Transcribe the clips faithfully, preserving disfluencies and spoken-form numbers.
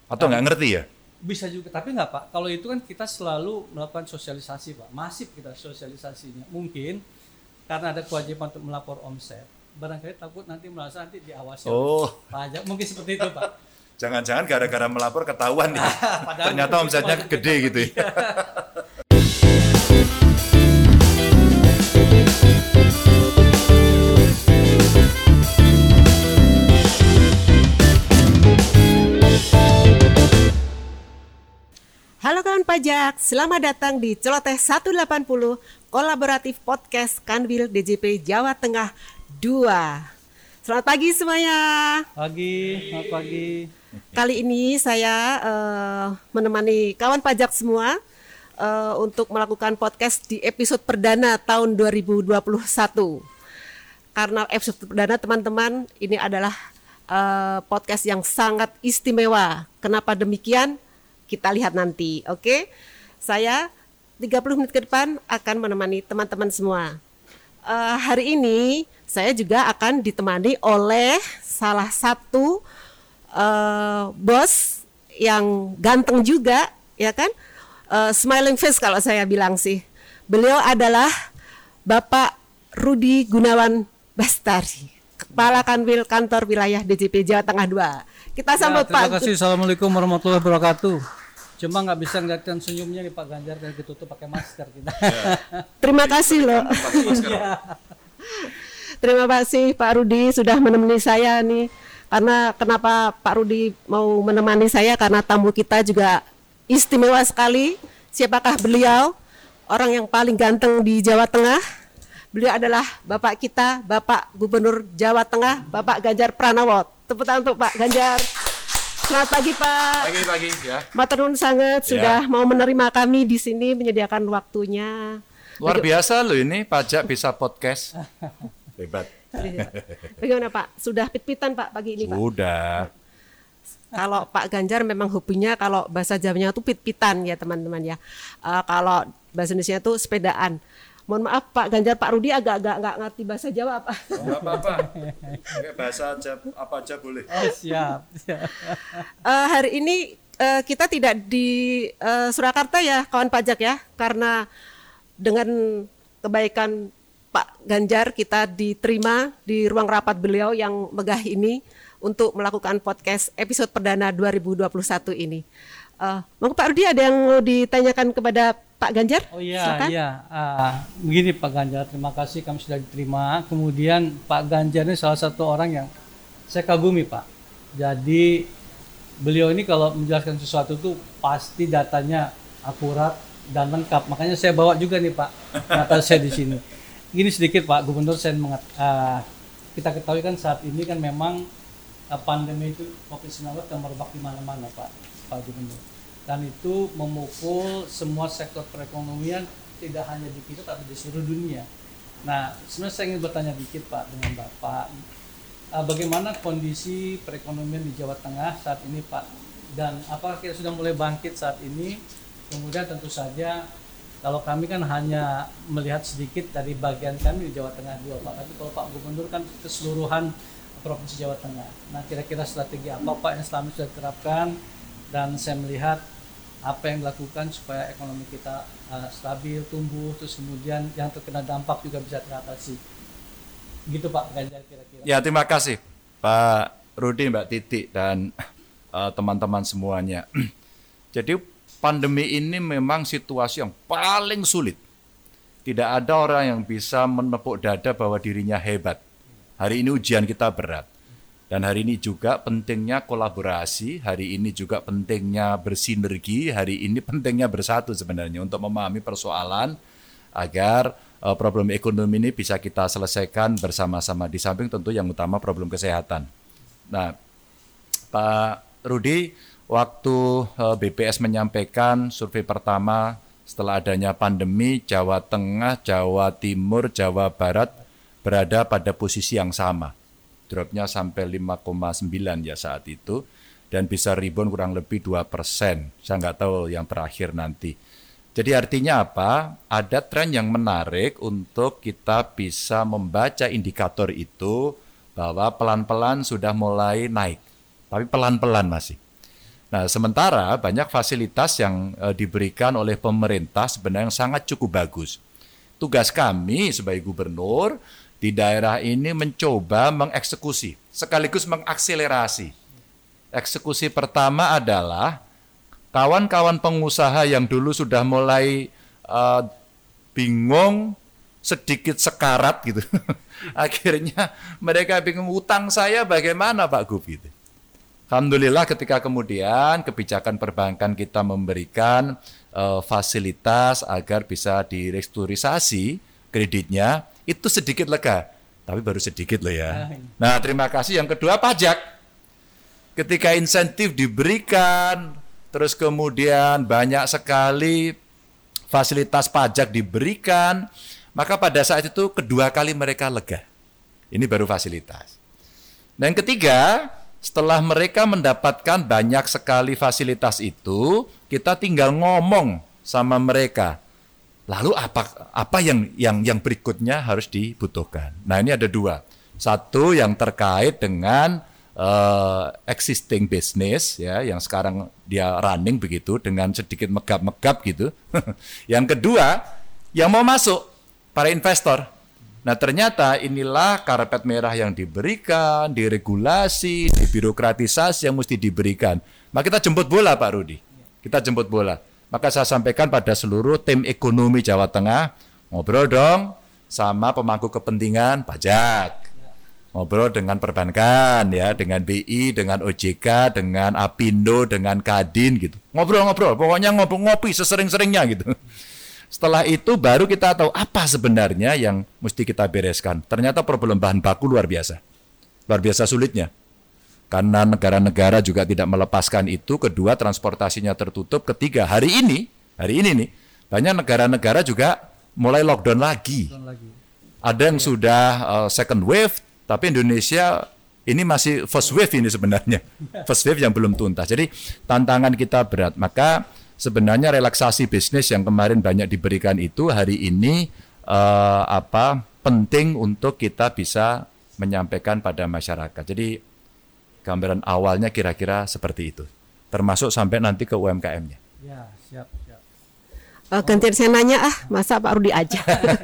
Atau nggak ngerti ya? Bisa juga, tapi nggak Pak. Kalau itu kan kita selalu melakukan sosialisasi Pak, masif kita sosialisasinya. Mungkin karena ada kewajiban untuk melapor omset, barangkali takut nanti merasa nanti diawasi Oh. pajak. Mungkin seperti itu Pak. Jangan-jangan gara-gara melapor ketahuan nih. Padahal Ternyata omsetnya gede gitu ya. Halo kawan pajak, selamat datang di Celoteh seratus delapan puluh Kolaboratif Podcast Kanwil D J P Jawa Tengah dua. Selamat pagi semuanya. Pagi, selamat pagi. Kali ini saya uh, menemani kawan pajak semua uh, untuk melakukan podcast di episode perdana tahun dua ribu dua puluh satu. Karena episode perdana teman-teman, ini adalah uh, podcast yang sangat istimewa. Kenapa demikian? Kita lihat nanti, oke? Okay? Saya tiga puluh menit ke depan akan menemani teman-teman semua. Uh, hari ini saya juga akan ditemani oleh salah satu uh, bos yang ganteng juga, ya kan? Uh, smiling face kalau saya bilang sih. Beliau adalah Bapak Rudi Gunawan Bastari, Kepala Kanwil Kantor Wilayah D J P Jawa Tengah dua. Kita sambut ya, terima Pak. Terima kasih. Assalamualaikum warahmatullahi wabarakatuh. Cuma nggak bisa ngeliatkan senyumnya nih Pak Ganjar dan ditutup pakai masker kita. Ya. Terima kasih loh. Terima kasih Pak Rudi sudah menemani saya nih. Karena kenapa Pak Rudi mau menemani saya? Karena tamu kita juga istimewa sekali. Siapakah beliau? Orang yang paling ganteng di Jawa Tengah. Beliau adalah Bapak kita, Bapak Gubernur Jawa Tengah, Bapak Ganjar Pranowo. Tepuk tangan untuk Pak Ganjar. Selamat pagi Pak. Pagi-pagi ya. Matur nuwun sangat sudah ya. Mau menerima kami di sini, menyediakan waktunya. Luar biasa loh ini pajak bisa podcast. Hebat. Bagaimana Pak? Sudah pit-pitan Pak pagi ini Pak? Sudah. Kalau Pak Ganjar memang hobinya kalau bahasa Jawanya itu pit-pitan ya teman-teman ya. Uh, kalau bahasa Indonesia itu sepedaan. Mohon maaf Pak Ganjar, Pak Rudi agak-agak nggak ngerti bahasa Jawa apa? Nggak apa-apa. Bahasa aja, apa aja boleh. Oh siap. siap. Uh, hari ini uh, kita tidak di uh, Surakarta ya kawan pajak ya. Karena dengan kebaikan Pak Ganjar kita diterima di ruang rapat beliau yang megah ini untuk melakukan podcast episode perdana dua ribu dua puluh satu ini. Uh, Monggo Pak Rudi ada yang mau ditanyakan kepada Pak Ganjar? Oh iya, iya. Uh, begini Pak Ganjar, terima kasih kami sudah diterima. Kemudian Pak Ganjar ini salah satu orang yang saya kagumi Pak. Jadi beliau ini kalau menjelaskan sesuatu tuh pasti datanya akurat dan lengkap. Makanya saya bawa juga nih Pak data saya di sini. Gini sedikit Pak Gubernur, saya mengat, uh, kita ketahui kan saat ini kan memang uh, pandemi itu covid sembilan belas yang merebak di mana-mana Pak, Pak Gubernur. Dan itu memukul semua sektor perekonomian, tidak hanya di kita tapi di seluruh dunia. Nah, sebenarnya saya ingin bertanya dikit Pak dengan Bapak, uh, bagaimana kondisi perekonomian di Jawa Tengah saat ini Pak? Dan apakah kita sudah mulai bangkit saat ini? Kemudian tentu saja, kalau kami kan hanya melihat sedikit dari bagian kami di Jawa Tengah dua Pak, tapi kalau Pak Gubernur kan keseluruhan Provinsi Jawa Tengah. Nah, kira-kira strategi apa Pak yang selama ini sudah diterapkan? Dan saya melihat apa yang dilakukan supaya ekonomi kita uh, stabil, tumbuh, terus kemudian yang terkena dampak juga bisa teratasi. Gitu Pak Ganjar kira-kira. Ya, terima kasih Pak Rudi, Mbak Titi, dan uh, teman-teman semuanya. Jadi pandemi ini memang situasi yang paling sulit. Tidak ada orang yang bisa menepuk dada bahwa dirinya hebat. Hari ini ujian kita berat. Dan hari ini juga pentingnya kolaborasi, hari ini juga pentingnya bersinergi, hari ini pentingnya bersatu sebenarnya untuk memahami persoalan agar uh, problem ekonomi ini bisa kita selesaikan bersama-sama, di samping tentu yang utama problem kesehatan. Nah, Pak Rudi, waktu uh, B P S menyampaikan survei pertama setelah adanya pandemi, Jawa Tengah, Jawa Timur, Jawa Barat berada pada posisi yang sama. Dropnya sampai lima koma sembilan ya saat itu, dan bisa rebound kurang lebih dua persen. Saya nggak tahu yang terakhir nanti. Jadi artinya apa? Ada tren yang menarik untuk kita bisa membaca indikator itu bahwa pelan-pelan sudah mulai naik. Tapi pelan-pelan masih. Nah, sementara banyak fasilitas yang uh, diberikan oleh pemerintah sebenarnya yang sangat cukup bagus. Tugas kami sebagai gubernur di daerah ini mencoba mengeksekusi, sekaligus mengakselerasi. Eksekusi pertama adalah kawan-kawan pengusaha yang dulu sudah mulai uh, bingung, sedikit sekarat gitu. Akhirnya mereka bingung, utang saya bagaimana Pak Gub gitu. Alhamdulillah ketika kemudian kebijakan perbankan kita memberikan uh, fasilitas agar bisa direstrukturisasi kreditnya, itu sedikit lega. Tapi baru sedikit loh ya. Nah, terima kasih. Yang kedua, pajak. Ketika insentif diberikan, terus kemudian banyak sekali fasilitas pajak diberikan, maka pada saat itu kedua kali mereka lega. Ini baru fasilitas. Dan yang ketiga, setelah mereka mendapatkan banyak sekali fasilitas itu, kita tinggal ngomong sama mereka. Lalu apa apa yang yang yang berikutnya harus dibutuhkan. Nah, ini ada dua. Satu yang terkait dengan uh, existing business ya, yang sekarang dia running begitu dengan sedikit megap-megap gitu. Yang kedua, yang mau masuk para investor. Nah, ternyata inilah karpet merah yang diberikan, diregulasi, dibirokratisasi yang mesti diberikan. Maka kita jemput bola Pak Rudi. Kita jemput bola. Maka saya sampaikan pada seluruh tim ekonomi Jawa Tengah, ngobrol dong sama pemangku kepentingan pajak. Ngobrol dengan perbankan ya, dengan B I, dengan O J K, dengan Apindo, dengan Kadin gitu. Ngobrol-ngobrol, pokoknya ngopi-ngopi sesering-seringnya gitu. Setelah itu baru kita tahu apa sebenarnya yang mesti kita bereskan. Ternyata problem bahan baku luar biasa. Luar biasa sulitnya. Karena negara-negara juga tidak melepaskan itu. Kedua, transportasinya tertutup. Ketiga, hari ini, hari ini nih, banyak negara-negara juga mulai lockdown lagi. Ada yang sudah uh, second wave, tapi Indonesia ini masih first wave ini sebenarnya. First wave yang belum tuntas. Jadi tantangan kita berat. Maka sebenarnya relaksasi bisnis yang kemarin banyak diberikan itu hari ini uh, apa penting untuk kita bisa menyampaikan pada masyarakat. Jadi gambaran awalnya kira-kira seperti itu, termasuk sampai nanti ke U M K M-nya. Ya, siap, siap. Uh, gantian saya nanya ah, masa Pak Rudi aja.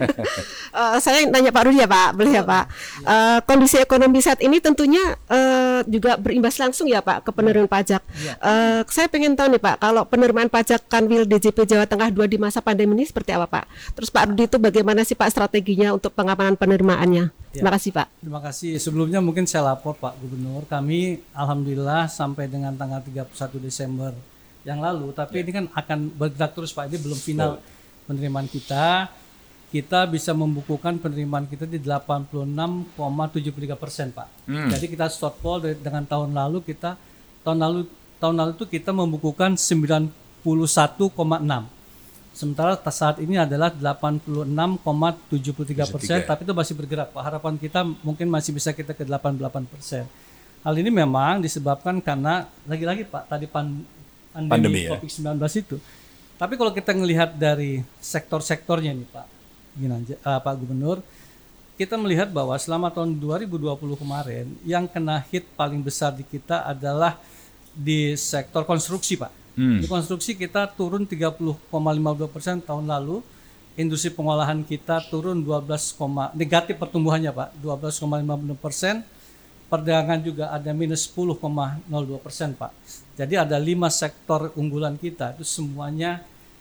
uh, saya nanya Pak Rudi ya Pak, boleh ya Pak. Uh, kondisi ekonomi saat ini tentunya uh, juga berimbas langsung ya Pak ke penerimaan pajak. Uh, saya pengen tahu nih Pak, kalau penerimaan pajak Kanwil D J P Jawa Tengah dua di masa pandemi ini seperti apa Pak? Terus Pak Rudi itu bagaimana sih Pak strateginya untuk pengamanan penerimaannya? Terima kasih Pak. Terima kasih. Sebelumnya mungkin saya lapor Pak Gubernur, kami alhamdulillah sampai dengan tanggal tiga puluh satu Desember yang lalu, tapi ya. Ini kan akan bergerak terus Pak, ini belum final oh. penerimaan kita. Kita bisa membukukan penerimaan kita di delapan puluh enam koma tujuh puluh tiga persen Pak. Hmm. Jadi kita shortfall dengan tahun lalu kita tahun lalu tahun lalu itu kita membukukan sembilan puluh satu koma enam. Sementara saat ini adalah delapan puluh enam koma tujuh puluh tiga persen, tapi itu masih bergerak Pak. Harapan kita mungkin masih bisa kita ke delapan puluh delapan persen. Hal ini memang disebabkan karena lagi-lagi Pak tadi pan pandemi, pandemi ya? covid sembilan belas itu. Tapi kalau kita melihat dari sektor-sektornya nih Pak, gini, uh, Pak Gubernur, kita melihat bahwa selama tahun dua ribu dua puluh kemarin yang kena hit paling besar di kita adalah di sektor konstruksi Pak. Hmm. Di konstruksi kita turun tiga puluh koma lima dua persen tahun lalu, industri pengolahan kita turun dua belas, negatif pertumbuhannya Pak, dua belas koma lima puluh persen. Perdagangan juga ada minus sepuluh koma nol dua persen Pak. Jadi ada lima sektor unggulan kita itu semuanya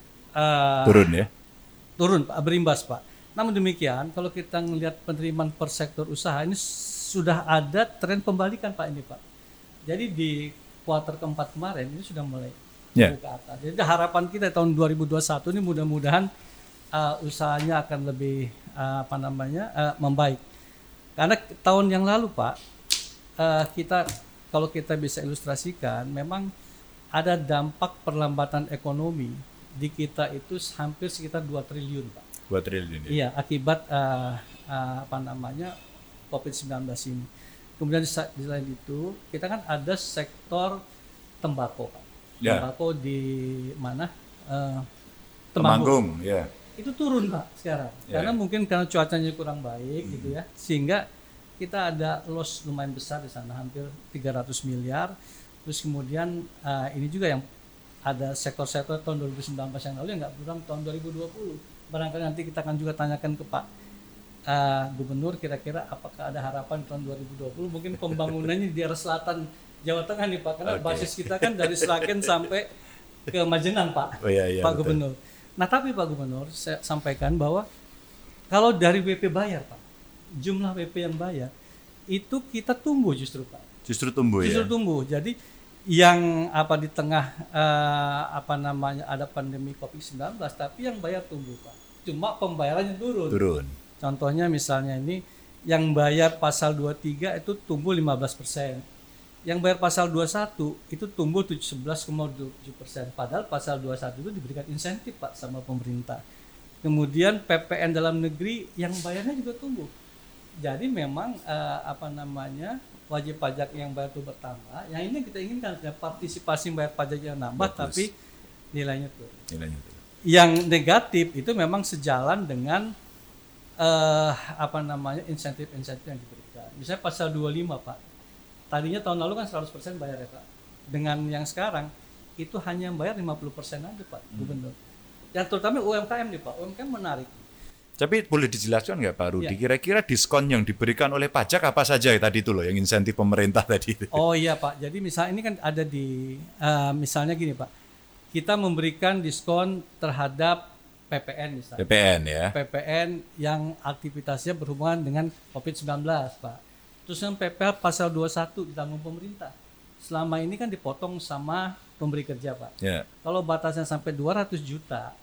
uh, turun ya? Turun Pak, berimbas Pak. Namun demikian kalau kita melihat penerimaan per sektor usaha ini sudah ada tren pembalikan Pak ini Pak. Jadi di kuartal keempat kemarin ini sudah mulai yeah. ke atas. Jadi harapan kita tahun dua ribu dua puluh satu ini mudah-mudahan uh, usahanya akan lebih uh, apa namanya uh, membaik. Karena tahun yang lalu Pak Uh, kita kalau kita bisa ilustrasikan memang ada dampak perlambatan ekonomi di kita itu hampir sekitar dua triliun Pak. dua triliun ya. Iya, akibat uh, uh, apa namanya covid sembilan belas ini. Kemudian di selain itu kita kan ada sektor tembakau Pak. Ya. Tembakau di mana? Uh, Temanggung, ya. Itu turun Pak sekarang. Ya. Karena mungkin karena cuacanya kurang baik hmm. gitu ya. Sehingga kita ada loss lumayan besar di sana, hampir tiga ratus miliar. Terus kemudian uh, ini juga yang ada sektor-sektor tahun dua ribu sembilan belas yang lalu yang nggak program tahun dua ribu dua puluh. Barangkali nanti kita akan juga tanyakan ke Pak uh, Gubernur kira-kira apakah ada harapan tahun dua ribu dua puluh mungkin pembangunannya di daerah selatan Jawa Tengah nih Pak, karena okay. basis kita kan dari Sragen sampai ke Majenang Pak, oh, iya, iya, Pak betul. Gubernur. Nah tapi Pak Gubernur saya sampaikan bahwa kalau dari W P bayar Pak, jumlah W P yang bayar itu kita tumbuh justru Pak. Justru tumbuh justru ya. Justru tumbuh. Jadi yang apa di tengah uh, apa namanya ada pandemi covid sembilan belas tapi yang bayar tumbuh Pak. Cuma pembayarannya turun. Turun. Contohnya misalnya ini yang bayar pasal dua puluh tiga itu tumbuh lima belas persen. Yang bayar pasal dua puluh satu itu tumbuh sebelas koma tujuh persen. Padahal pasal dua puluh satu itu diberikan insentif Pak sama pemerintah. Kemudian P P N dalam negeri yang bayarnya juga tumbuh. Jadi memang uh, apa namanya wajib pajak yang bayar itu bertambah. Yang ini kita inginkan ya, partisipasi bayar pajak yang nambah bagus, tapi nilainya turun. Nilainya turun. Yang negatif itu memang sejalan dengan uh, apa namanya insentif-insentif yang diberikan. Misalnya pasal dua puluh lima Pak. Tadinya tahun lalu kan seratus persen bayar ya Pak. Dengan yang sekarang itu hanya bayar lima puluh persen aja Pak hmm. Gubernur. Yang terutama U M K M nih Pak. U M K M menarik. Tapi boleh dijelaskan nggak Pak Rudi, ya. Kira-kira diskon yang diberikan oleh pajak apa saja ya tadi itu loh, yang insentif pemerintah tadi itu? Oh iya Pak, jadi misalnya ini kan ada di, uh, misalnya gini Pak, kita memberikan diskon terhadap P P N misalnya. P P N ya. P P N yang aktivitasnya berhubungan dengan covid sembilan belas Pak. Terus yang P P H pasal dua puluh satu ditanggung pemerintah. Selama ini kan dipotong sama pemberi kerja Pak. Ya. Kalau batasnya sampai dua ratus juta,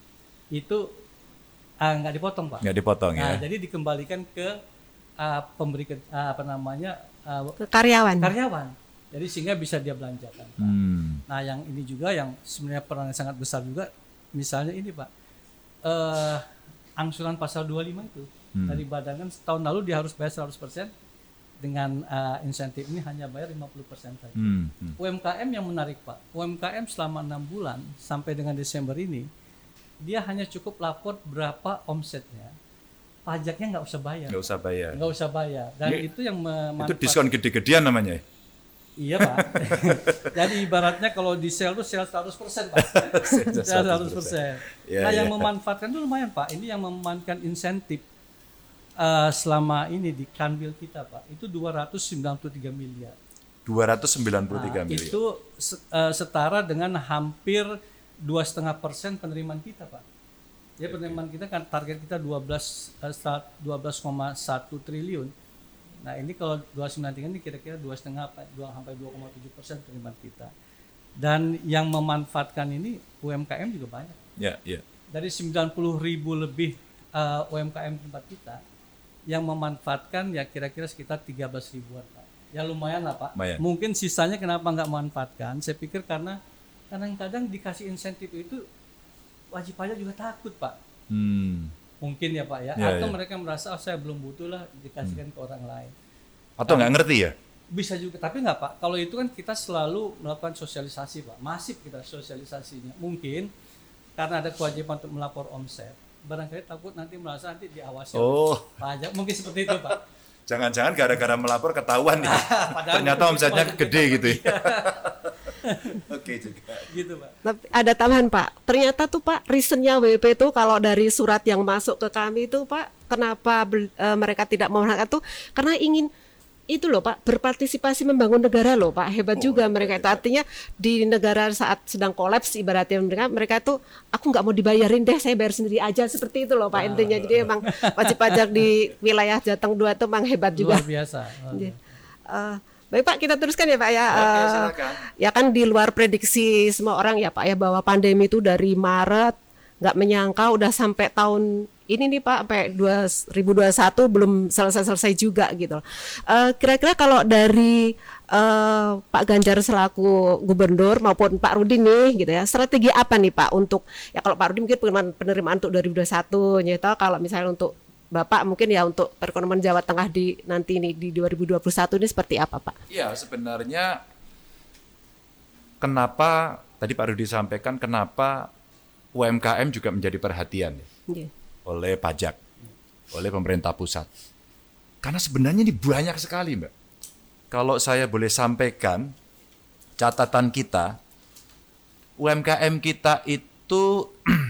itu Uh, nggak dipotong Pak. Nggak dipotong nah, ya. Jadi dikembalikan ke uh, pemberi ke, uh, apa namanya uh, ke karyawan. Karyawan. Jadi sehingga bisa dia belanjakan. Pak. Hmm. Nah yang ini juga yang sebenarnya peran yang sangat besar juga, misalnya ini Pak, uh, angsuran pasal dua puluh lima itu hmm. dari badan kan tahun lalu dia harus bayar seratus persen dengan uh, insentif ini hanya bayar lima puluh persen saja. Hmm. Hmm. U M K M yang menarik Pak. U M K M selama enam bulan sampai dengan Desember ini dia hanya cukup lapor berapa omsetnya, pajaknya nggak usah bayar. Nggak usah bayar. Nggak usah bayar. Dan ya, itu yang memanfaatkan. Itu diskon gede-gedean namanya. Iya Pak. Jadi ibaratnya kalau di sale itu sale seratus persen Pak. Sale seratus persen. Ya, nah yang ya. memanfaatkan itu lumayan Pak. Ini yang memanfaatkan insentif uh, selama ini di Kanwil kita Pak. Itu dua ratus sembilan puluh tiga miliar. dua ratus sembilan puluh tiga nah, miliar. Itu uh, setara dengan hampir dua koma lima persen penerimaan kita Pak. Ya penerimaan kita kan target kita dua belas koma satu triliun. Nah ini kalau dua ratus sembilan puluh tiga ini kira-kira dua koma lima sampai dua koma tujuh persen penerimaan kita. Dan yang memanfaatkan ini U M K M juga banyak. Ya, ya. Dari sembilan puluh ribu lebih uh, U M K M tempat kita yang memanfaatkan ya kira-kira sekitar tiga belas ribuan Pak. Ya lumayan lah Pak. Lumayan. Mungkin sisanya kenapa nggak memanfaatkan? Saya pikir karena kadang-kadang dikasih insentif itu wajib pajak juga takut Pak. Hmm. Mungkin ya Pak ya. ya Atau ya. mereka merasa oh, saya belum butuh lah dikasihkan hmm. ke orang lain. Atau nggak ngerti ya? Bisa juga. Tapi nggak Pak. Kalau itu kan kita selalu melakukan sosialisasi Pak. Masif kita sosialisasinya. Mungkin karena ada kewajiban untuk melapor omset. Barangkali takut nanti merasa nanti diawasi oh. pajak. Mungkin seperti itu Pak. Jangan-jangan gara-gara melapor ketahuan nih. Ternyata omsetnya gede gitu ya. Oke juga. Gitu Pak. Tapi ada tambahan Pak. Ternyata tuh Pak, reasonnya W P tuh kalau dari surat yang masuk ke kami itu Pak, kenapa e, mereka tidak memenangkan tuh karena ingin itu loh Pak, berpartisipasi membangun negara loh Pak. Hebat oh, juga mereka itu. Artinya di negara saat sedang kolaps ibaratnya mereka mereka tuh aku nggak mau dibayarin deh, saya bayar sendiri aja seperti itu loh Pak intinya. Jadi emang wajib pajak di wilayah Jateng dua itu emang hebat juga. Luar biasa. Luar biasa. Uh, Baik Pak, kita teruskan ya Pak ya. Oke, uh, ya kan di luar prediksi semua orang ya Pak ya bahwa pandemi itu dari Maret nggak menyangka udah sampai tahun ini nih Pak sampai dua ribu dua puluh satu belum selesai-selesai juga gitu. Uh, kira-kira kalau dari uh, Pak Ganjar selaku gubernur maupun Pak Rudi nih gitu ya, strategi apa nih Pak untuk ya kalau Pak Rudi mungkin penerimaan, penerimaan untuk dua ribu dua puluh satu nyata, kalau misalnya untuk Bapak mungkin ya untuk perekonomian Jawa Tengah di nanti ini di dua ribu dua puluh satu ini seperti apa Pak? Ya sebenarnya kenapa tadi Pak Rudi sampaikan kenapa U M K M juga menjadi perhatian yeah. oleh pajak, oleh pemerintah pusat. Karena sebenarnya ini banyak sekali Mbak. Kalau saya boleh sampaikan catatan kita, U M K M kita itu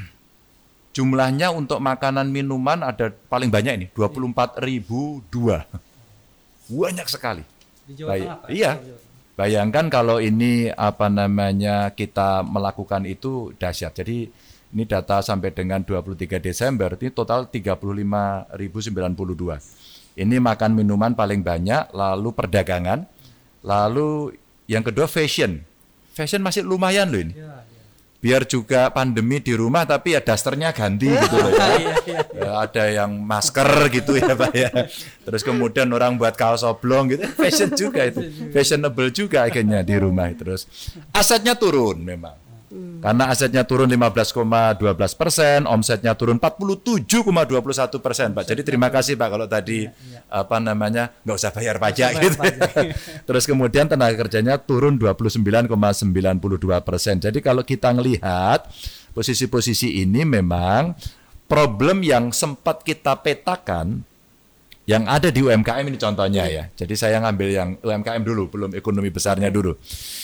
jumlahnya untuk makanan minuman ada paling banyak ini, dua puluh empat ribu dua. Banyak sekali. Di Jawa Bay- Tengah, Pak? Iya. Bayangkan kalau ini apa namanya kita melakukan itu dahsyat. Jadi ini data sampai dengan dua puluh tiga Desember, ini total tiga puluh lima ribu sembilan puluh dua. Ini makan minuman paling banyak, lalu perdagangan, lalu yang kedua fashion. Fashion masih lumayan loh ini. Ya, ya. Biar juga pandemi di rumah tapi ya dasternya ganti gitu loh ya. Ya, ada yang masker gitu ya Pak ya. Terus kemudian orang buat kaos oblong gitu, fashion juga itu. Fashionable juga akhirnya di rumah. Terus asetnya turun memang. Karena asetnya turun lima belas koma dua belas persen, omsetnya turun empat puluh tujuh koma dua puluh satu persen Pak. Jadi terima kasih Pak kalau tadi apa namanya nggak usah bayar pajak gitu. Terus kemudian tenaga kerjanya turun dua puluh sembilan koma sembilan dua persen. Jadi kalau kita ngelihat posisi-posisi ini memang problem yang sempat kita petakan yang ada di U M K M ini contohnya ya. Jadi saya ngambil yang U M K M dulu, belum ekonomi besarnya dulu.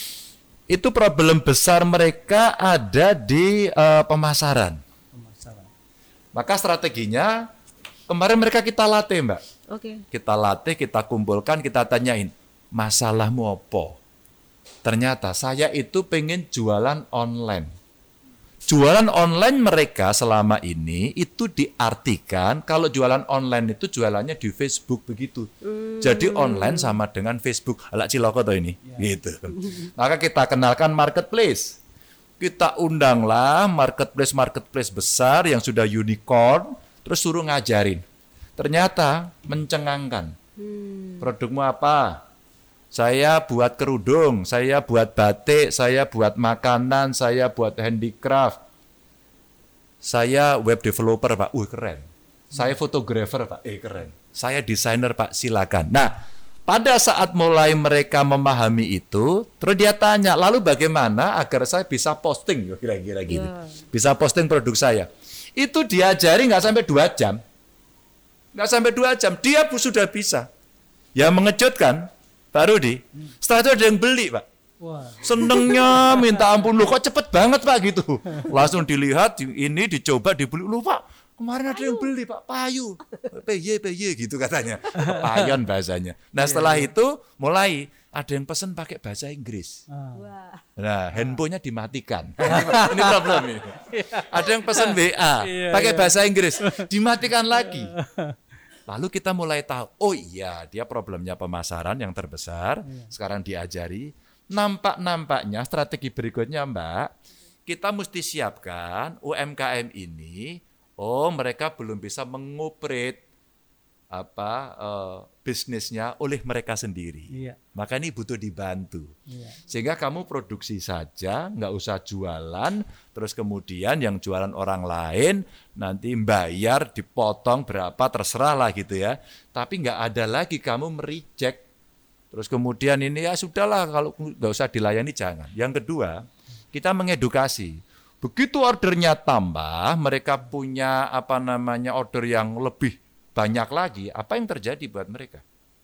Itu problem besar mereka ada di uh, pemasaran. Pemasaran. Maka strateginya kemarin mereka kita latih Mbak. Oke. Kita latih, kita kumpulkan, kita tanyain, masalahmu apa? Ternyata saya itu pengen jualan online. Jualan online mereka selama ini itu diartikan kalau jualan online itu jualannya di Facebook begitu. Hmm. Jadi online sama dengan Facebook. Alak ciloko toh ini. Ya. Gitu. Maka kita kenalkan marketplace. Kita undanglah marketplace-marketplace besar yang sudah unicorn, terus suruh ngajarin. Ternyata mencengangkan. Hmm. Produkmu apa? Saya buat kerudung, saya buat batik, saya buat makanan, saya buat handicraft. Saya web developer, Pak. Uh, keren. Saya fotografer, Pak. Eh, keren. Saya desainer, Pak. Silakan. Nah, pada saat mulai mereka memahami itu, terus dia tanya, lalu bagaimana agar saya bisa posting, kira-kira gitu. Yeah. Bisa posting produk saya. Itu diajari nggak sampai dua jam. Nggak sampai dua jam, dia sudah bisa. Yang mengejutkan, Pak Rudi, setelah itu ada yang beli, Pak. Wah. Senengnya minta ampun, loh kok cepet banget Pak gitu. Langsung dilihat, ini dicoba, dibeli. Loh Pak, kemarin ada yang beli Pak, payu. P Y, P Y gitu katanya. Payon bahasanya. Nah setelah itu mulai ada yang pesen pakai bahasa Inggris. Nah handphonenya dimatikan. Ini problem ini. Ada yang pesen W A, pakai bahasa Inggris, dimatikan lagi. Lalu kita mulai tahu, oh iya dia problemnya pemasaran yang terbesar, iya. Sekarang diajari. Nampak-nampaknya strategi berikutnya Mbak, kita mesti siapkan U M K M ini, oh mereka belum bisa mengoperate apa uh, bisnisnya oleh mereka sendiri. Iya. Maka ini butuh dibantu. Iya. Sehingga kamu produksi saja, nggak usah jualan, terus kemudian yang jualan orang lain nanti bayar dipotong berapa terserah lah gitu ya. Tapi nggak ada lagi kamu mereject. Terus kemudian ini ya sudahlah kalau nggak usah dilayani jangan. Yang kedua kita mengedukasi. Begitu ordernya tambah, mereka punya apa namanya order yang lebih banyak lagi, apa yang terjadi buat mereka?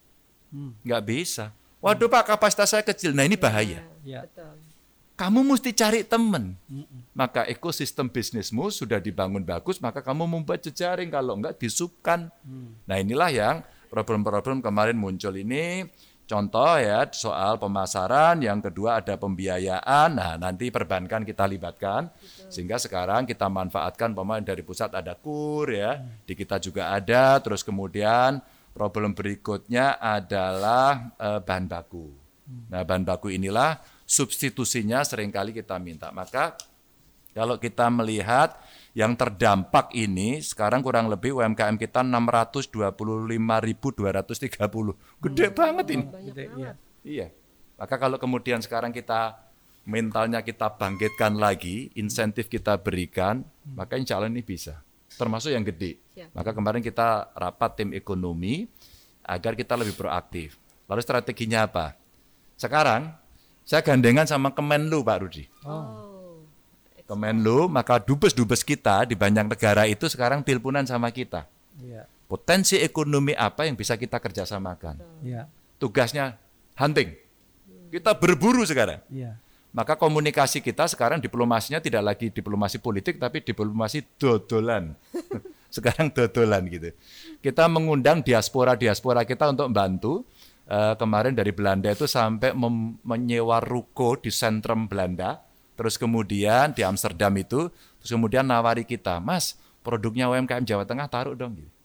Hmm. Nggak bisa. Waduh Pak, kapasitas saya kecil. Nah ini bahaya. Ya. Kamu mesti cari teman. Maka ekosistem bisnismu sudah dibangun bagus, maka kamu membuat jejaring. Kalau enggak disubkan. Hmm. Nah inilah yang problem-problem kemarin muncul ini. Contoh ya soal pemasaran, yang kedua ada pembiayaan. Nah nanti perbankan kita libatkan. Betul. Sehingga sekarang kita manfaatkan pemain dari pusat ada K U R ya, hmm. di kita juga ada. Terus kemudian problem berikutnya adalah eh, bahan baku. Hmm. Nah bahan baku inilah substitusinya seringkali kita minta. Maka kalau kita melihat yang terdampak ini sekarang kurang lebih U M K M kita enam ratus dua puluh lima ribu dua ratus tiga puluh. Gede hmm. banget ini. Gede, iya. Iya. Maka kalau kemudian sekarang kita mentalnya kita bangkitkan lagi, insentif kita berikan, hmm. maka insya Allah ini bisa. Termasuk yang gede. Ya. Maka kemarin kita rapat tim ekonomi agar kita lebih proaktif. Lalu strateginya apa? Sekarang saya gandengan sama Kemenlu Pak Rudi. Oh. Kemenlu, maka dubes-dubes kita di banyak negara itu sekarang teleponan sama kita. Ya. Potensi ekonomi apa yang bisa kita kerjasamakan? Ya. Tugasnya hunting. Kita berburu sekarang. Ya. Maka komunikasi kita sekarang diplomasinya tidak lagi diplomasi politik tapi diplomasi dodolan. Sekarang dodolan gitu. Kita mengundang diaspora-diaspora kita untuk membantu. Uh, kemarin dari Belanda itu sampai mem- menyewa ruko di sentrum Belanda. Terus kemudian di Amsterdam itu, terus kemudian nawari kita, Mas, produknya U M K M Jawa Tengah taruh dong. Gitu.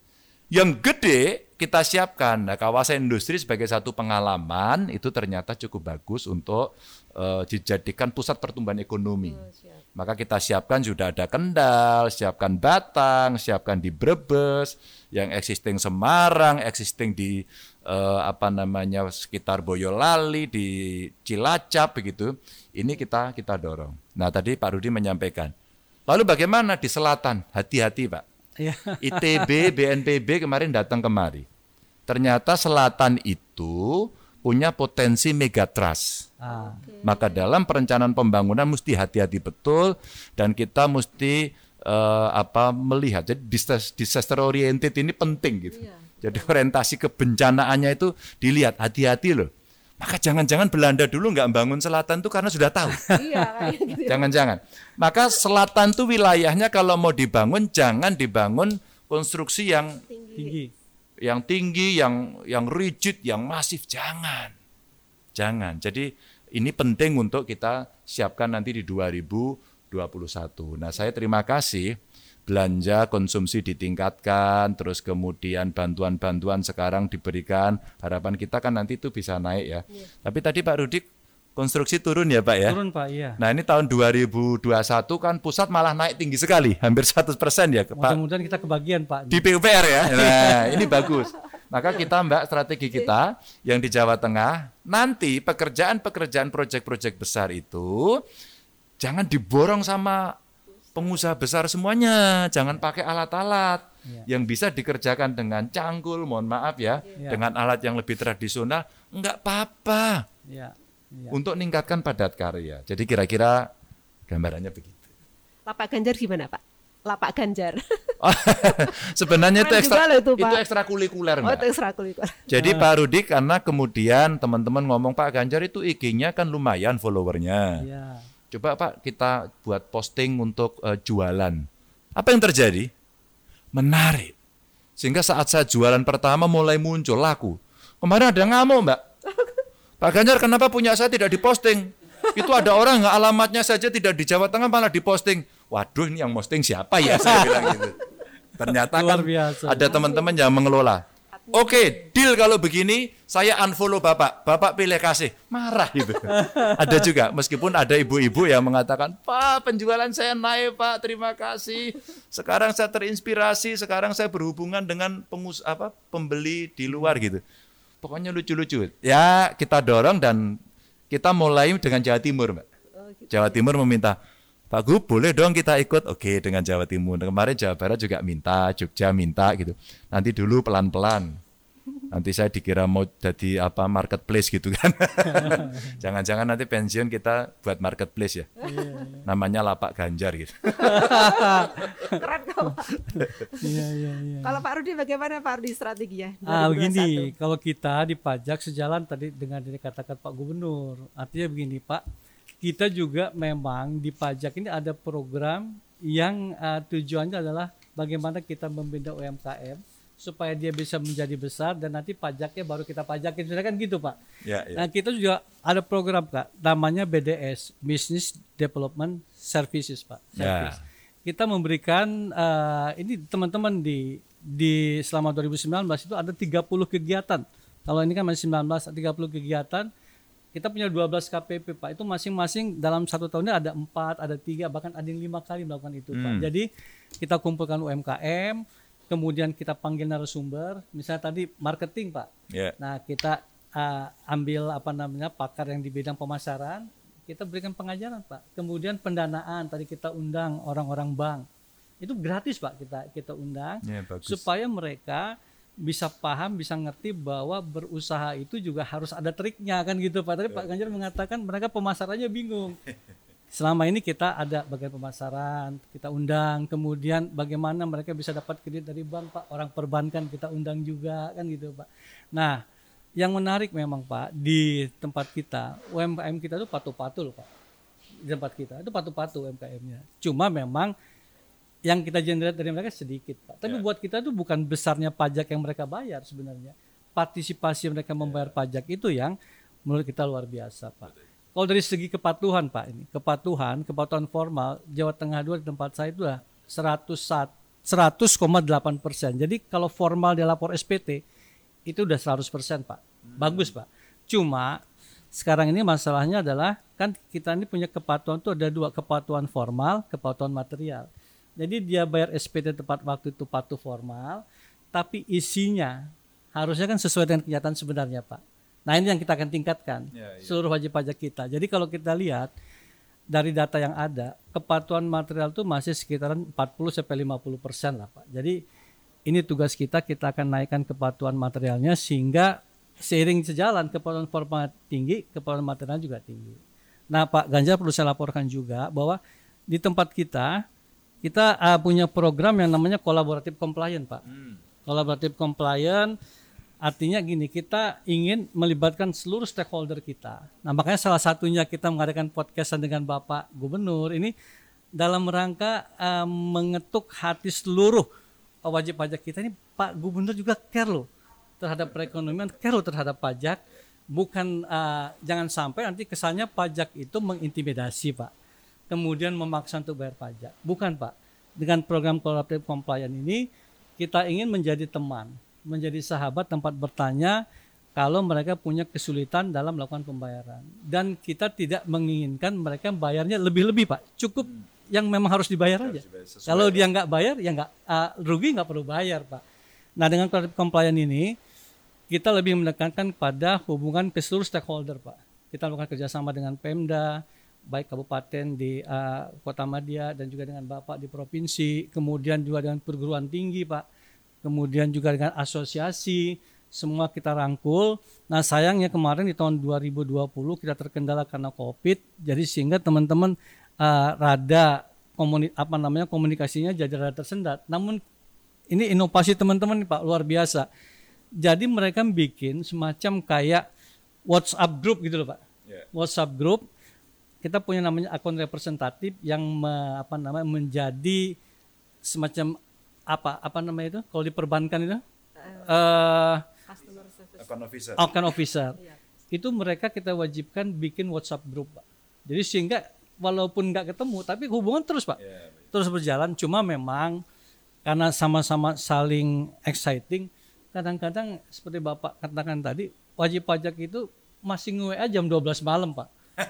Yang gede kita siapkan. Nah, kawasan industri sebagai satu pengalaman itu ternyata cukup bagus untuk uh, dijadikan pusat pertumbuhan ekonomi. Oh, maka kita siapkan sudah ada Kendal, siapkan Batang, siapkan di Brebes, yang existing Semarang, existing di uh, apa namanya sekitar Boyolali, di Cilacap begitu. Ini kita kita dorong. Nah, tadi Pak Rudi menyampaikan. Lalu bagaimana di selatan? Hati-hati, Pak. I T B, B N P B kemarin datang kemari. Ternyata selatan itu punya potensi megatrust. Ah. Maka dalam perencanaan pembangunan mesti hati-hati betul dan kita mesti uh, apa melihat. Jadi disaster oriented ini penting gitu. Iya. Jadi orientasi kebencanaannya itu dilihat hati-hati loh. Maka jangan-jangan Belanda dulu nggak bangun selatan tuh karena sudah tahu. Iya, gitu. Jangan-jangan. Maka selatan tuh wilayahnya kalau mau dibangun jangan dibangun konstruksi yang tinggi, yang tinggi, yang yang rigid, yang masif. Jangan, jangan. Jadi ini penting untuk kita siapkan nanti di dua ribu dua puluh satu. Nah, saya terima kasih. Belanja konsumsi ditingkatkan, terus kemudian bantuan-bantuan sekarang diberikan, harapan kita kan nanti itu bisa naik ya. Iya. Tapi tadi Pak Rudi, konstruksi turun ya Pak ya? Turun Pak, iya. Nah ini tahun dua ribu dua puluh satu kan pusat malah naik tinggi sekali, hampir seratus persen ya Pak. Mudah-mudahan kita kebagian Pak. Di P U P R ya, nah ini bagus. Maka kita Mbak strategi kita yang di Jawa Tengah, nanti pekerjaan-pekerjaan proyek-proyek besar itu jangan diborong sama pengusaha besar semuanya, jangan pakai alat-alat ya. Yang bisa dikerjakan dengan cangkul, mohon maaf ya, ya. Dengan alat yang lebih tradisional, enggak apa-apa. Ya. Ya. Untuk meningkatkan padat karya. Jadi kira-kira gambarannya begitu. Lapak Ganjar gimana Pak? Lapak Ganjar. Sebenarnya itu ekstra, itu, itu ekstrakurikuler. Oh, itu ekstrakurikuler. Jadi uh. Pak Rudi karena kemudian teman-teman ngomong Pak Ganjar itu I G-nya kan lumayan followernya. Ya. Coba Pak kita buat posting untuk uh, jualan. Apa yang terjadi? Menarik. Sehingga saat saya jualan pertama mulai muncul laku. Kemarin ada ngamuk Mbak. Pak Ganjar kenapa punya saya tidak diposting? Itu ada orang nggak alamatnya saja tidak di Jawa Tengah malah diposting. Waduh ini yang posting siapa ya? Saya bilang gitu. Ternyata kan ada teman-teman yang mengelola. Oke, deal kalau begini, saya unfollow Bapak. Bapak pilih kasih. Marah gitu. Ada juga, meskipun ada ibu-ibu yang mengatakan, Pak, penjualan saya naik, Pak, terima kasih. Sekarang saya terinspirasi, sekarang saya berhubungan dengan pengus apa pembeli di luar gitu. Pokoknya lucu-lucu. Ya, kita dorong dan kita mulai dengan Jawa Timur, Mbak. Jawa Timur meminta, Pak Gub, boleh dong kita ikut? Oke, dengan Jawa Timur. Kemarin Jawa Barat juga minta, Jogja minta gitu. Nanti dulu pelan-pelan. Nanti saya dikira mau jadi apa marketplace gitu kan. Jangan-jangan nanti pensiun kita buat marketplace ya. Namanya Lapak Ganjar gitu. Keren kok. Iya, iya, iya. Kalau Pak Rudi bagaimana Pak Rudi strateginya? Ah, begini, kalau kita di pajak sejalan tadi dengan dikatakan Pak Gubernur. Artinya begini, Pak. Kita juga memang di pajak ini ada program yang uh, tujuannya adalah bagaimana kita membina U M K M supaya dia bisa menjadi besar dan nanti pajaknya baru kita pajakin. Sudah kan gitu Pak. Ya, ya. Nah kita juga ada program Kak, namanya B D S, Business Development Services Pak. Service. Ya. Kita memberikan uh, ini teman-teman di di selama dua ribu sembilan belas itu ada tiga puluh kegiatan. Kalau ini kan masih sembilan belas, tiga puluh kegiatan. Kita punya dua belas K P P Pak, itu masing-masing dalam satu tahunnya ada empat, ada tiga, bahkan ada yang lima kali melakukan itu hmm. Pak. Jadi kita kumpulkan U M K M, kemudian kita panggil narasumber, misalnya tadi marketing Pak. Yeah. Nah kita uh, ambil apa namanya pakar yang di bidang pemasaran, kita berikan pengajaran Pak. Kemudian pendanaan, tadi kita undang orang-orang bank, itu gratis Pak kita kita undang, yeah, supaya mereka bisa paham, bisa ngerti bahwa berusaha itu juga harus ada triknya kan gitu Pak. Tadi Pak Ganjar mengatakan mereka pemasarannya bingung. Selama ini kita ada bagian pemasaran, kita undang, kemudian bagaimana mereka bisa dapat kredit dari bank Pak, orang perbankan kita undang juga kan gitu Pak. Nah yang menarik memang Pak, di tempat kita, U M K M kita itu patuh-patuh loh Pak. Di tempat kita itu patuh-patuh U M K M-nya. Cuma memang yang kita generate dari mereka sedikit Pak. Tapi Ya. buat kita itu bukan besarnya pajak yang mereka bayar sebenarnya. Partisipasi mereka membayar pajak itu yang menurut kita luar biasa Pak. Kalau dari segi kepatuhan Pak ini, kepatuhan, kepatuhan formal, Jawa Tengah dua di tempat saya itu lah seratus koma delapan persen. Jadi kalau formal dia lapor S P T, itu udah seratus persen Pak. Bagus Pak. Cuma sekarang ini masalahnya adalah kan kita ini punya kepatuhan tuh ada dua, kepatuhan formal, kepatuhan material. Jadi dia bayar S P T tepat waktu itu patuh formal, tapi isinya harusnya kan sesuai dengan kenyataan sebenarnya Pak. Nah ini yang kita akan tingkatkan Ya, ya. seluruh wajib pajak kita. Jadi kalau kita lihat dari data yang ada, kepatuhan material itu masih sekitaran empat puluh sampai lima puluh persen lah Pak. Jadi ini tugas kita, kita akan naikkan kepatuhan materialnya sehingga seiring sejalan kepatuhan formal tinggi, kepatuhan material juga tinggi. Nah Pak Ganjar perlu saya laporkan juga bahwa di tempat kita, kita uh, punya program yang namanya kolaboratif compliant Pak. Hmm. Kolaboratif compliant artinya gini, kita ingin melibatkan seluruh stakeholder kita. Nah makanya salah satunya kita mengadakan podcastan dengan Bapak Gubernur ini dalam rangka uh, mengetuk hati seluruh wajib pajak kita ini. Pak Gubernur juga care loh terhadap perekonomian, care loh terhadap pajak. Bukan uh, jangan sampai nanti kesannya pajak itu mengintimidasi Pak, kemudian memaksa untuk bayar pajak. Bukan Pak. Dengan program kolaboratif compliant ini kita ingin menjadi teman, menjadi sahabat tempat bertanya kalau mereka punya kesulitan dalam melakukan pembayaran. Dan kita tidak menginginkan mereka bayarnya lebih-lebih Pak. Cukup hmm. yang memang harus dibayar aja. Sesuai, kalau dia nggak bayar ya nggak uh, rugi, nggak perlu bayar Pak. Nah dengan kolaboratif compliant ini kita lebih menekankan pada hubungan ke seluruh stakeholder Pak. Kita melakukan kerjasama dengan Pemda, baik kabupaten di uh, Kota Madia dan juga dengan Bapak di provinsi, kemudian juga dengan perguruan tinggi Pak, kemudian juga dengan asosiasi, semua kita rangkul. Nah sayangnya kemarin di tahun dua ribu dua puluh kita terkendala karena COVID, jadi sehingga teman-teman uh, rada komuni, apa namanya komunikasinya jadi rada tersendat. Namun ini inovasi teman-teman nih Pak, luar biasa. Jadi mereka bikin semacam kayak WhatsApp group gitu loh Pak. Yeah. WhatsApp group. Kita punya namanya akun representatif yang me, apa namanya menjadi semacam apa apa namanya itu kalau di perbankan itu uh, Customer service. Account officer. account officer. Iya. Itu mereka kita wajibkan bikin WhatsApp group Pak. Jadi sehingga walaupun nggak ketemu tapi hubungan terus Pak. Yeah, baik. Terus berjalan. Cuma memang karena sama-sama saling exciting, kadang-kadang seperti Bapak katakan tadi, wajib pajak itu masih nge-W A jam dua belas malam Pak.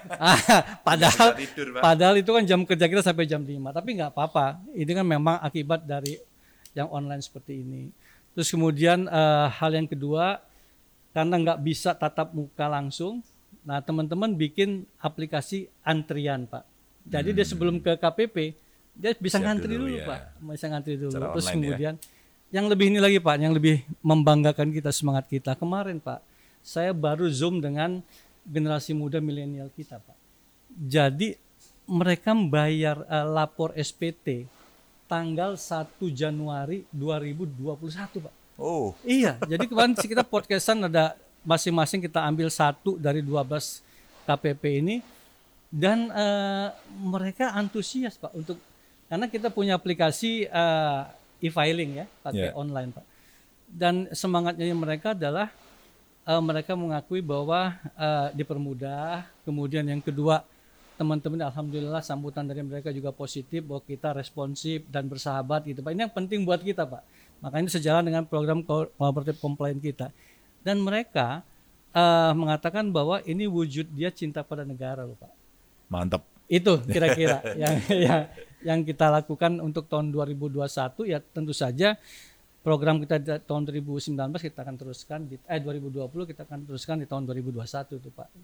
padahal Bisa tidur, Pak. padahal itu kan jam kerja kita sampai jam lima, tapi nggak apa-apa. Ini kan memang akibat dari yang online seperti ini. Terus kemudian uh, hal yang kedua, karena nggak bisa tatap muka langsung, nah teman-teman bikin aplikasi antrian Pak. Jadi Hmm. dia sebelum ke K P P dia bisa Siap ngantri dulu, dulu, ya. Pak, bisa ngantri dulu. Secara Terus online, kemudian yang lebih ini lagi Pak, yang lebih membanggakan kita, semangat kita kemarin Pak, saya baru Zoom dengan generasi muda milenial kita Pak. Jadi mereka membayar uh, lapor S P T tanggal satu Januari dua ribu dua puluh satu Pak. Oh, Iya, jadi kemarin sih kita podcastan ada masing-masing kita ambil satu dari dua belas K P P ini dan uh, mereka antusias Pak untuk karena kita punya aplikasi uh, e-filing ya, pakai Yeah. online Pak. Dan semangatnya mereka adalah uh, mereka mengakui bahwa uh, dipermudah. Kemudian yang kedua, teman-teman alhamdulillah sambutan dari mereka juga positif bahwa kita responsif dan bersahabat gitu Pak. Ini yang penting buat kita Pak. Makanya sejalan dengan program cooperative compliance kita. Dan mereka uh, mengatakan bahwa ini wujud dia cinta pada negara loh Pak. mantap. Itu kira-kira yang, yang yang kita lakukan untuk tahun dua ribu dua puluh satu ya tentu saja program kita di tahun dua ribu sembilan belas kita akan teruskan di eh dua ribu dua puluh kita akan teruskan di tahun dua ribu dua puluh satu itu Pak.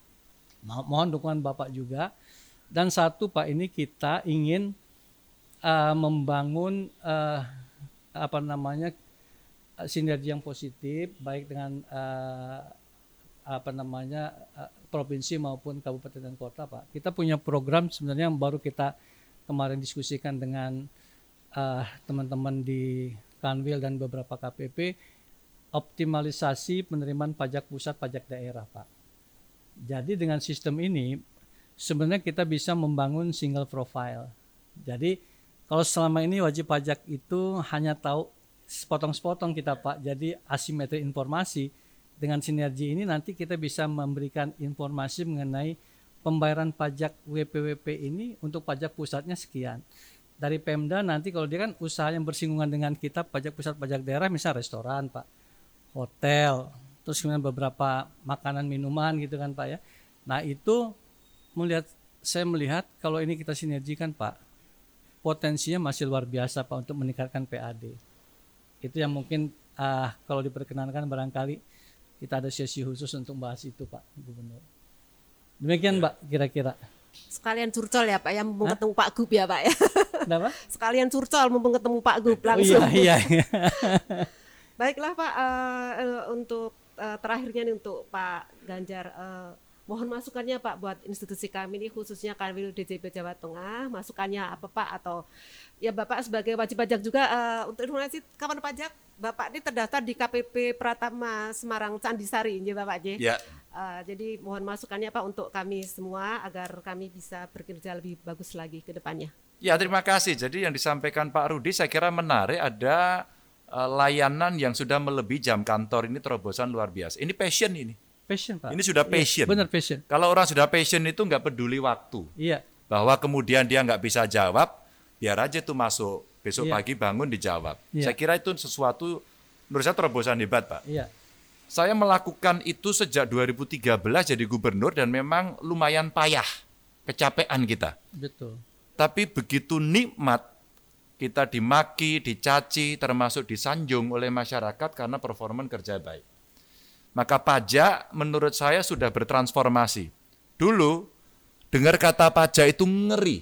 Mo- Mohon dukungan Bapak juga. Dan satu Pak, ini kita ingin uh, membangun uh, apa namanya uh, sinergi yang positif baik dengan uh, apa namanya uh, provinsi maupun kabupaten dan kota Pak. Kita punya program sebenarnya yang baru kita kemarin diskusikan dengan uh, teman-teman di Kanwil dan beberapa K P P, optimalisasi penerimaan pajak pusat, pajak daerah, Pak. Jadi dengan sistem ini sebenarnya kita bisa membangun single profile. Jadi kalau selama ini wajib pajak itu hanya tahu sepotong-sepotong kita, Pak. Jadi asimetri informasi. Dengan sinergi ini nanti kita bisa memberikan informasi mengenai pembayaran pajak W P W P ini untuk pajak pusatnya sekian. Dari Pemda nanti kalau dia kan usaha yang bersinggungan dengan kita, pajak pusat, pajak daerah, misal restoran, Pak, hotel, terus kemudian beberapa makanan minuman gitu kan, Pak ya. Nah itu melihat saya melihat kalau ini kita sinergikan, Pak, potensinya masih luar biasa, Pak, untuk meningkatkan P A D. Itu yang mungkin uh, kalau diperkenankan barangkali kita ada sesi khusus untuk bahas itu, Pak Gubernur. Demikian, Mbak, kira-kira. Sekalian curcol ya Pak, yang mumpung Hah? ketemu Pak Gub ya Pak ya. Kenapa? Sekalian curcol mumpung ketemu Pak Gub Oh, langsung. iya, iya. Baiklah Pak, uh, uh, untuk uh, terakhirnya nih untuk Pak Ganjar, uh, mohon masukannya Pak buat institusi kami ini, khususnya Kanwil D J P Jawa Tengah. Masukannya apa Pak? Atau ya Bapak sebagai wajib pajak juga, uh, untuk informasi kawan pajak, Bapak ini terdaftar di K P P Pratama Semarang Candisari, ya Bapak J. Ya. Uh, jadi mohon masukannya Pak untuk kami semua agar kami bisa bekerja lebih bagus lagi ke depannya. Ya, terima kasih. Jadi yang disampaikan Pak Rudi saya kira menarik, ada uh, layanan yang sudah melebihi jam kantor, ini terobosan luar biasa. Ini passion ini. Passion, Pak. Ini sudah passion. Ya, benar passion. Kalau orang sudah passion itu nggak peduli waktu. Iya. Bahwa kemudian dia nggak bisa jawab, biar aja itu masuk. Besok Iya. pagi bangun dijawab. Iya. Saya kira itu sesuatu, menurut saya terobosan hebat, Pak. Iya. Saya melakukan itu sejak dua ribu tiga belas jadi gubernur dan memang lumayan payah, kecapean kita. Betul. Tapi begitu nikmat, kita dimaki, dicaci, termasuk disanjung oleh masyarakat karena performa kerja baik. Maka pajak menurut saya sudah bertransformasi. Dulu dengar kata pajak itu ngeri,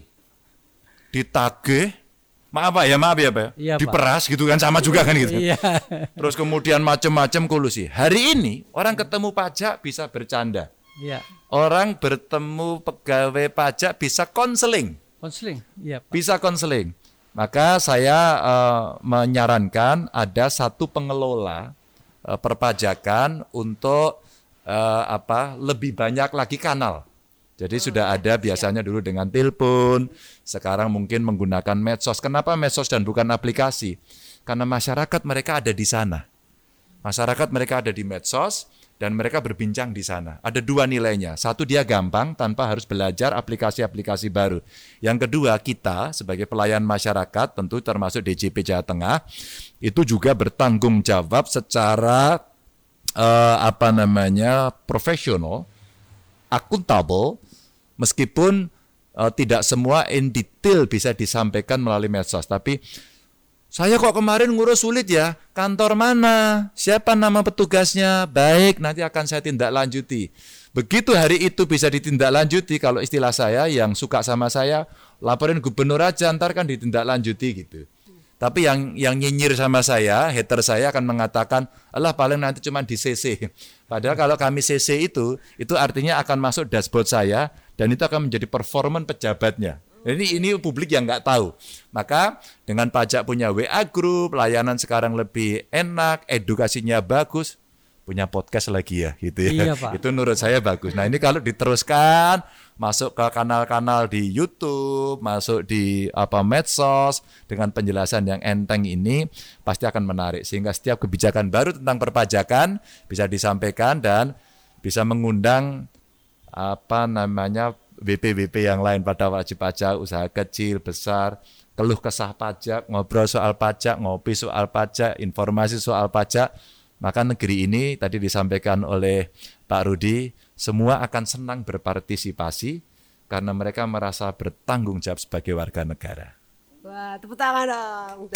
ditagih, maaf Pak ya, maaf ya Pak, Iya, Pak. diperas gitu kan, sama juga kan gitu. Iya. Terus kemudian macam-macam kolusi. Hari ini orang ketemu pajak bisa bercanda. Iya. Orang bertemu pegawai pajak bisa konseling. Konseling. Iya, Pak. Bisa konseling. Maka saya uh, menyarankan ada satu pengelola uh, perpajakan untuk uh, apa lebih banyak lagi kanal. Jadi oh, sudah ada biasanya dulu dengan telepon, sekarang mungkin menggunakan medsos. Kenapa medsos dan bukan aplikasi? Karena masyarakat mereka ada di sana. Masyarakat mereka ada di medsos dan mereka berbincang di sana. Ada dua nilainya. Satu, dia gampang tanpa harus belajar aplikasi-aplikasi baru. Yang kedua, kita sebagai pelayan masyarakat, tentu termasuk D J P Jawa Tengah, itu juga bertanggung jawab secara uh, apa namanya profesional, akuntabel, meskipun uh, tidak semua in detail bisa disampaikan melalui medsos. Tapi saya kok kemarin ngurus sulit ya, kantor mana, siapa nama petugasnya, baik nanti akan saya tindak lanjuti. Begitu hari itu bisa ditindaklanjuti, kalau istilah saya yang suka sama saya, laporin gubernur aja, ntar kan ditindaklanjuti gitu. Tapi yang yang nyinyir sama saya, hater saya akan mengatakan, alah paling nanti cuma di C C. Padahal kalau kami C C itu, itu artinya akan masuk dashboard saya, dan itu akan menjadi performan pejabatnya. Ini ini publik yang nggak tahu. Maka dengan pajak punya W A group, layanan sekarang lebih enak, edukasinya bagus, punya podcast lagi ya, gitu ya. Iya, Pak. Itu menurut saya bagus. Nah ini kalau diteruskan, masuk ke kanal-kanal di YouTube, masuk di apa medsos dengan penjelasan yang enteng ini pasti akan menarik. Sehingga setiap kebijakan baru tentang perpajakan bisa disampaikan dan bisa mengundang apa namanya W P W P yang lain pada wajib pajak, usaha kecil, besar, keluh kesah pajak, ngobrol soal pajak, ngopi soal pajak, informasi soal pajak. Maka negeri ini tadi disampaikan oleh Pak Rudi, semua akan senang berpartisipasi karena mereka merasa bertanggung jawab sebagai warga negara. Wah, tepuk tangan dong.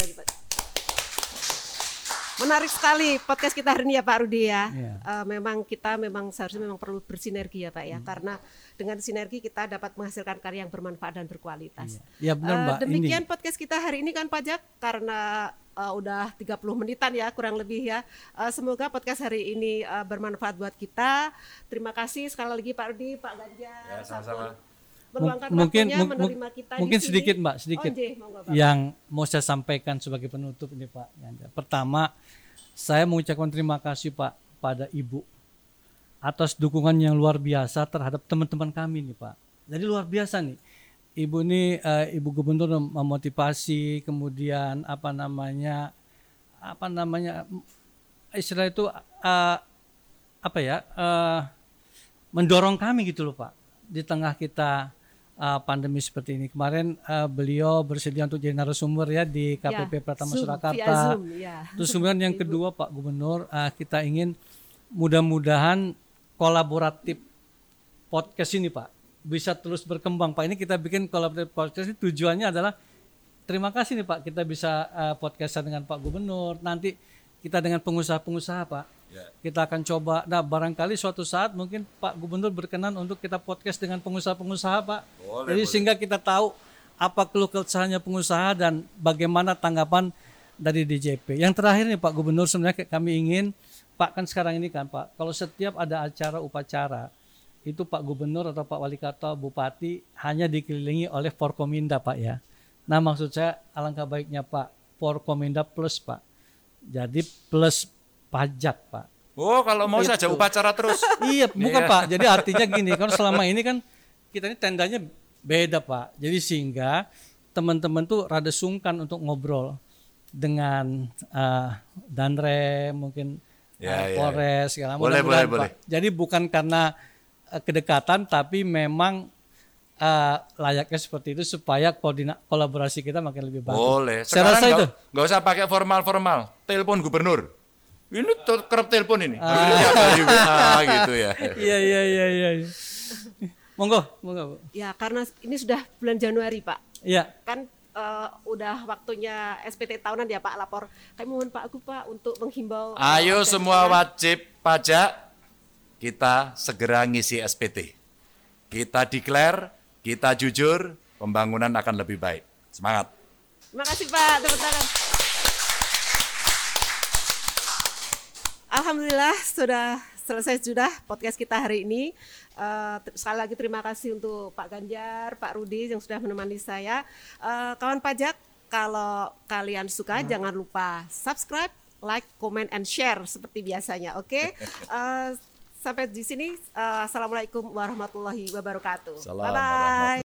Menarik sekali podcast kita hari ini ya Pak Rudi ya. Iya. Uh, memang kita memang seharusnya memang perlu bersinergi ya Pak ya, hmm. karena dengan sinergi kita dapat menghasilkan karya yang bermanfaat dan berkualitas. Iya, benar Uh, Mbak. demikian Ini. podcast kita hari ini kan pajak, karena uh, udah tiga puluh menitan ya kurang lebih ya. Uh, semoga podcast hari ini uh, bermanfaat buat kita. Terima kasih sekali lagi Pak Rudi, Pak Ganjar. Ya, sama-sama. Meluangkan mungkin waktunya mung- menerima kita di mungkin sini. sedikit Mbak, sedikit Oh, nggih, monggo, Pak. yang mau saya sampaikan sebagai penutup ini Pak Ganjar. Pertama, saya mengucapkan terima kasih Pak pada Ibu atas dukungan yang luar biasa terhadap teman-teman kami nih Pak. Jadi luar biasa nih. Ibu ini uh, Ibu Gubernur memotivasi, kemudian apa namanya apa namanya istilah itu uh, apa ya uh, mendorong kami gitu loh Pak di tengah kita uh, pandemi seperti ini. Kemarin uh, beliau bersedia untuk jadi narasumber ya di K P P ya, Pratama Zoom, Surakarta. Zoom, ya. Terus kemudian yang kedua Pak Gubernur, uh, kita ingin mudah-mudahan kolaboratif podcast ini Pak bisa terus berkembang Pak. Ini kita bikin kolaboratif podcast ini tujuannya adalah terima kasih nih Pak kita bisa uh, podcastan dengan Pak Gubernur. Nanti kita dengan pengusaha-pengusaha Pak. Ya. Kita akan coba. Nah barangkali suatu saat mungkin Pak Gubernur berkenan untuk kita podcast dengan pengusaha-pengusaha Pak. Boleh, Jadi boleh. Sehingga kita tahu apa keluh kesahnya pengusaha dan bagaimana tanggapan dari D J P. Yang terakhir nih Pak Gubernur, sebenarnya kami ingin Pak kan sekarang ini kan Pak, kalau setiap ada acara upacara itu Pak Gubernur atau Pak Wali Kota, Bupati hanya dikelilingi oleh Forkominda Pak ya. Nah maksud saya alangkah baiknya Pak Forkominda plus Pak. Jadi plus pajak Pak. Oh kalau mau itu. saja upacara terus. Iya bukan Pak. Jadi artinya gini, kan selama ini kan kita ini tendanya beda Pak. Jadi sehingga teman-teman tuh rada sungkan untuk ngobrol dengan uh, Danrem mungkin ya, uh, Polres ya, ya. segala Boleh boleh Pak. boleh. Jadi bukan karena uh, kedekatan tapi memang Uh, layaknya seperti itu supaya koordinat kolaborasi kita makin lebih bagus. Boleh. Sekarang Sekarang saya rasa itu nggak usah pakai formal-formal. Telepon gubernur. Ini tuh kerap telepon ini. Ah. Dari W A gitu ya. Iya iya iya iya. Monggo, monggo. Bu. Ya karena ini sudah bulan Januari Pak. Iya. Kan uh, udah waktunya S P T tahunan ya Pak lapor. Kami mohon Pak Agus Pak untuk menghimbau. Ayo uh, semua wajib pajak kita segera ngisi S P T. Kita declare. Kita jujur, pembangunan akan lebih baik. Semangat. Terima kasih Pak, tepuk tangan. Alhamdulillah sudah selesai sudah podcast kita hari ini. Uh, sekali lagi terima kasih untuk Pak Ganjar, Pak Rudi yang sudah menemani saya. Uh, kawan pajak, kalau kalian suka hmm. jangan lupa subscribe, like, comment, and share seperti biasanya. Oke. Okay? Uh, Sampai di sini. Uh, Assalamualaikum warahmatullahi wabarakatuh. Bye bye.